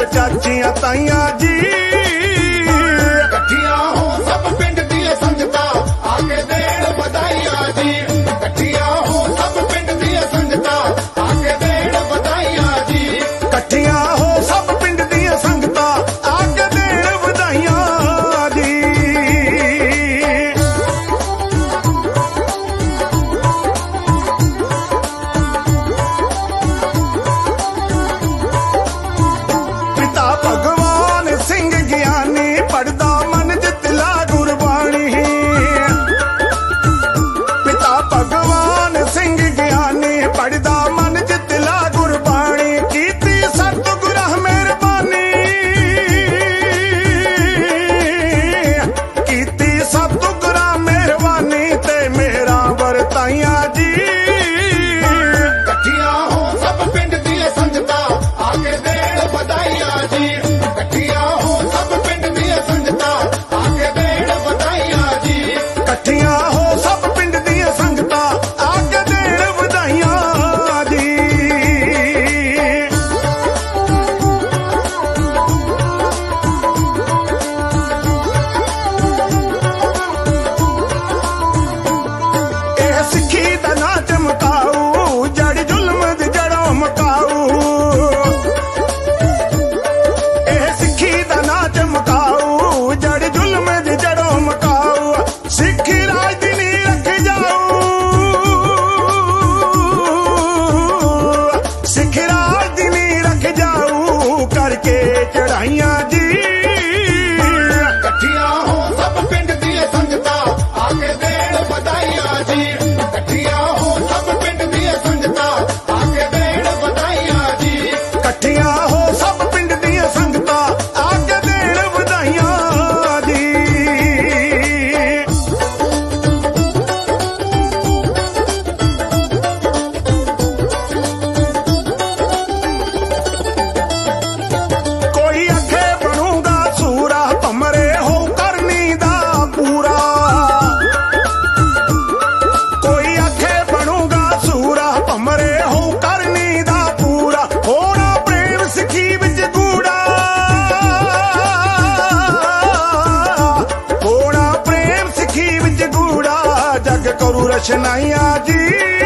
ਚਾਚੀਆਂ ਤਾਈਆਂ ਜੀ। ਇਕੱਠੀਆਂ ਹੋ ਸਭ ਪਿੰਡ ਦੀਆਂ ਸੰਗਤਾਂ ਆ ਕੇ ਦੇਣ ਵਧਾਈਆਂ ਜੀ। ਇਕੱਠੀਆਂ ਹੋ ਸਭ ਪਿੰਡ ਦੀਆਂ ਸੰਗਤਾਂ ਆ ਕੇ ਦੇਣ ਵਧਾਈਆਂ ਜੀ। ਇਕੱਠੀਆਂ ਹੋ ਸਭ ਪਿੰਡ ਦੀਆਂ ਸੰਗਤਾਂ ਆ ਕੇ ਦੇਣ ਵਧਾਈਆਂ ਜੀ। ਪਿਤਾ ਭਗਵਾਨ ਸਿੰਘ ਗਿਆਨੀ ਪੜਦਾ ਮਨ ਜਿਤਲਾ ਗੁਰਬਾਣੀ। ਪਿਤਾ ਭਗਵਾਨ ਸਿੰਘ ਗਿਆਨੀ ਪੜਦਾ ਮਨ ਜਿਤਲਾ ਗੁਰਬਾਣੀ। ਕੀਤੀ ਸਤਿਗੁਰਾਂ ਮਿਹਰਬਾਨੀ। ਕੀਤੀ ਸਤਿਗੁਰਾਂ ਮਿਹਰਬਾਨੀ ਤੇ ਮੇਰਾ ਵਰਤਾਈਆਂ ਜੀ। ਇਕੱਠੀਆਂ ਹੋ ਸਭ ਪਿੰਡ ਦੀਆਂ ਸੰਗਤਾਂ ਆ ਕੇ ਦੇਣ ਵਧਾਈਆਂ ਜੀ। ਇਕੱਠੀਆਂ ਹੋ ਸਭ ਪਿੰਡ ਦੀਆਂ ਸੰਗਤਾਂ ਆ ਕੇ ਦੇਣ ਵਧਾਈਆਂ ਜੀ। ਇਕੱਠੀਆਂ ਹੋ ਸਭ ਪਿੰਡ ਦੀਆਂ ਸੰਗਤਾਂ ਆ ਕੇ ਦੇਣ ਵਧਾਈਆਂ ਜੀ। ਇਹ ਸਿੱਖੀ ਦਾ ਨਾਂ ਚਮਕਾਊ ਜੜ ਜ਼ੁਲਮ ਦੀ ਜੜੋਂ ਮਕਾਊ। ਇਹ ਸਿੱਖੀ ਦਾ ਨਾਂ ਚਮਕਾਊ ਜੜ ਜ਼ੁਲਮ ਦੀ ਜੜੋਂ ਮਕਾਊ। ਸਿੱਖੀ ਰਾਜ ਦੀ ਨੀਂਹ ਰੱਖ ਜਾਊ। ਸਿੱਖ ਰਾਜ ਦੀ ਨੀਂਹ ਰੱਖ ਜਾਊ ਕਰਕੇ ਚੜਾਈਆਂ ਜੀ। ਇਕੱਠੀਆਂ ਹੋ ਸਭ ਪਿੰਡ ਦੀਆਂ ਸੰਗਤਾਂ ਆ ਕੇ ਦੇਣ ਵਧਾਈਆਂ ਜੀ। ਇਕੱਠੀਆਂ ਹੋ ਸਭ ਪਿੰਡ ਦੀਆਂ ਸੰਗਤਾਂ ਆ ਕੇ ਦੇਣ ਵਧਾਈਆਂ ਜੀ। ਇਕੱਠੀਆਂ ਹੋ ਸਭ ਪਿੰਡ ਦੀਆਂ ਸੰਗਤਾਂ ਆ ਕੇ ਦੇਣ ਵਧਾਈਆਂ ਜੀ। ਕੋਈ ਅੱਖੇ ਬਣੂਗਾ ਸੂਰਾ ਭਮਰੇ ਹੋ ਕਰਨੀ ਦਾ ਪੂਰਾ। ਕੋਈ ਅੱਖੇ ਬਣੂਗਾ ਸੂਰਾ ਭਮਰੇ ਹੋ ਕਰਨੀ ਦਾ ਪੂਰਾ। ਹੋਣਾ ਪ੍ਰੇਮ ਸਿੱਖੀ ਵਿੱਚ ਗੂੜਾ। ਹੋਣਾ ਪ੍ਰੇਮ ਸਿੱਖੀ ਵਿੱਚ ਗੂੜਾ। ਜਗ ਕਰੂ ਰਚਨਾਈਆਂ ਜੀ।